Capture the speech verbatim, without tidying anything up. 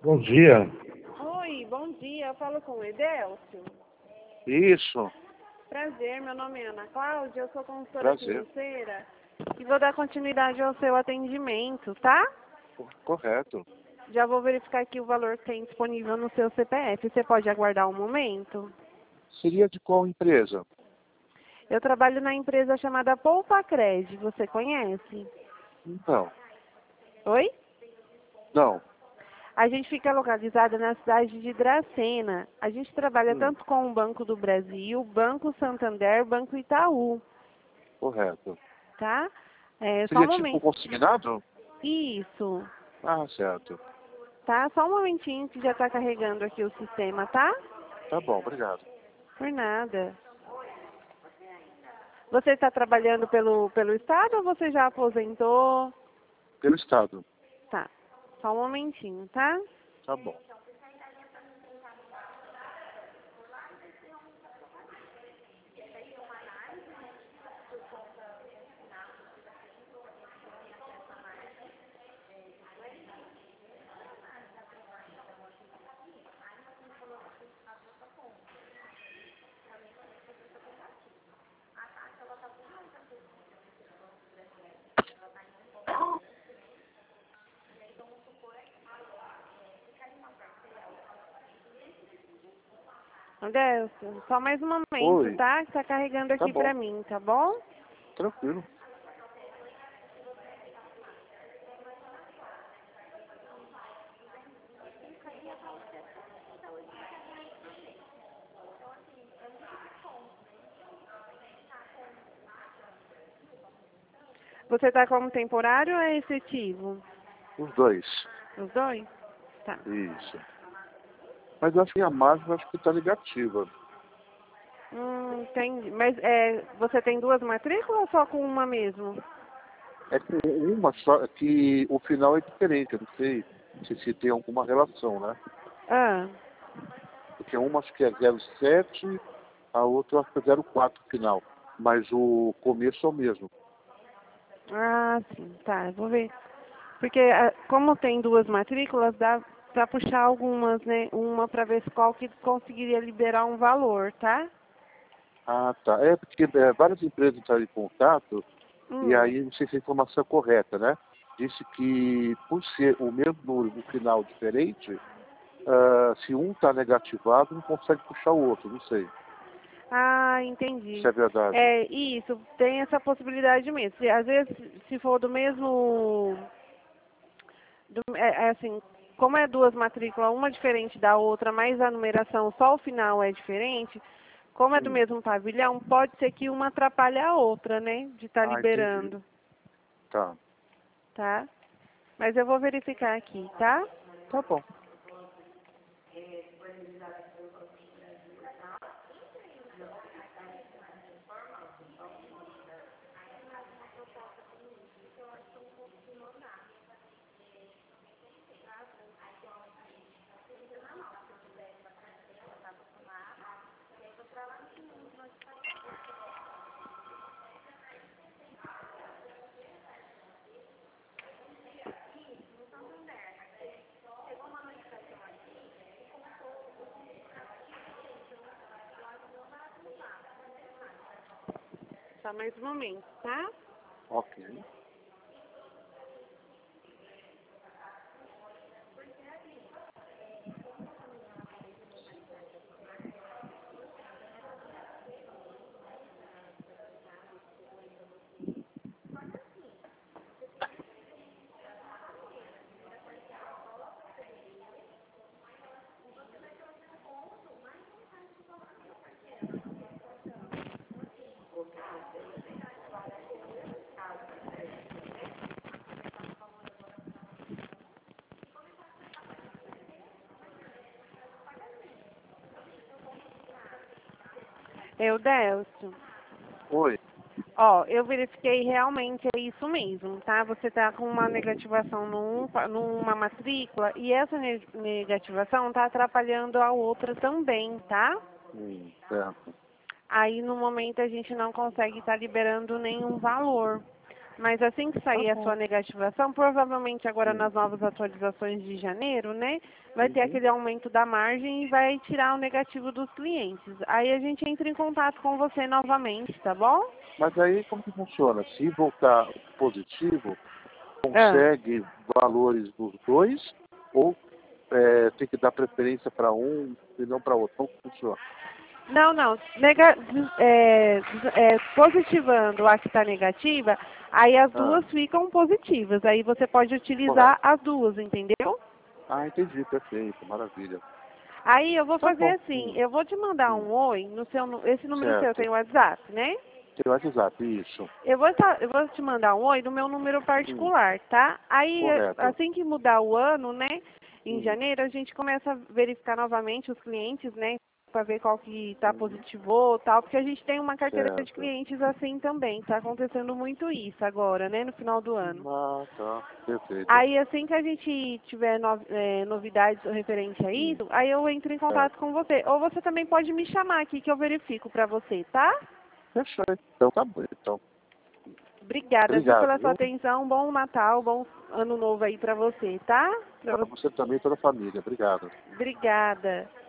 Bom dia. Oi, bom dia. Eu falo com o Edelcio. Isso. Prazer, meu nome é Ana Cláudia, eu sou consultora Prazer. financeira e vou dar continuidade ao seu atendimento, tá? Correto. Já vou verificar aqui o valor que tem disponível no seu C P F. Você pode aguardar um momento? Seria de qual empresa? Eu trabalho na empresa chamada Poupa Cred. Você conhece? Não. Oi? Não. A gente fica localizada na cidade de Dracena. A gente trabalha Hum, tanto com o Banco do Brasil, Banco Santander, Banco Itaú, correto. tá? É, só um Seria tipo momento. consignado? Isso. Ah, certo. Tá? Só um momentinho que já está carregando aqui o sistema, tá? Tá bom, obrigado. Por nada. Você está trabalhando pelo, pelo Estado ou você já aposentou? Pelo Estado. Tá. Só um momentinho, tá? Tá bom. Adelson, só mais um momento, Oi. tá? Está carregando Tá aqui bom. pra mim, tá bom? Tranquilo. Você está como temporário ou é efetivo? Os dois. Os dois? Tá. Isso. Mas eu acho que a margem eu acho que tá negativa. Hum, entendi. Mas é, você tem duas matrículas ou só com uma mesmo? É com uma só que o final é diferente. Eu não sei se, se tem alguma relação, né? Ah, Porque uma acho que é zero sete, a outra acho que é zero quatro final. Mas o começo é o mesmo. ah, sim, tá. Eu vou ver. Porque ah, como tem duas matrículas, dá pra puxar algumas, né? Uma pra ver qual que conseguiria liberar um valor, tá? Ah, tá. É porque é, várias empresas entraram em contato e Hum. aí não sei se a informação é correta, né? Disse que por ser o mesmo número, o final diferente, ah, se um está negativado, não consegue puxar o outro, não sei. Ah, entendi. Isso é verdade. É, isso, tem essa possibilidade mesmo. Se, às vezes, se for do mesmo... do- é, é assim, como é duas matrículas, uma diferente da outra, mas a numeração, só o final é diferente, como é do Hum. mesmo pavilhão, pode ser que uma atrapalhe a outra, né? De estar Ah, entendi. liberando, Tá. tá? Mas eu vou verificar aqui, tá? Tá bom. Só mais um momento, tá? Ok. Eu, Delcio. Oi. Ó, eu verifiquei realmente é isso mesmo, tá? Você tá com uma negativação num, numa matrícula e essa ne- negativação tá atrapalhando a outra também, tá? Hum, certo. Aí no momento a gente não consegue estar liberando nenhum valor. Mas assim que sair Tá a bom. sua negativação, provavelmente agora Sim. nas novas atualizações de janeiro, né? Vai ter Uhum. aquele aumento da margem e vai tirar o negativo dos clientes. Aí a gente entra em contato com você novamente, tá bom? Mas aí como que funciona? Se voltar positivo, Ah. consegue valores dos dois ou é, tem que dar preferência para um e não para outro? Como que funciona? Não, não. Nega, é, é, positivando a que está negativa, aí as Ah, duas ficam positivas. Aí você pode utilizar correto. as duas, entendeu? Ah, entendi, perfeito, maravilha. Aí eu vou Tá fazer bom. assim, Hum, eu vou te mandar hum, um oi no seu, nu- esse número seu certo. tem WhatsApp, né? Tem o WhatsApp, isso. Eu vou, tá- eu vou te mandar um oi no meu número Hum, particular, tá? Aí, eh, correto. assim que mudar o ano, né, em Hum, janeiro, a gente começa a verificar novamente os clientes, né, para ver qual que tá hum, positivou, tal, porque a gente tem uma carteira de certo. clientes assim também. Tá acontecendo muito isso agora, né, no final do ano. Ah, tá. Perfeito. Aí, assim que a gente tiver no, eh, novidades referente a Hum, isso, aí eu entro em contato certo. com você. Ou você também pode me chamar aqui que eu verifico para você, tá? Fechou. Então tá bom. Então, Obrigada, viu, obrigado, pela sua viu? atenção. Bom Natal, bom Ano Novo aí pra você, tá? Pra Para você. você também e toda a família. Obrigado. Obrigada.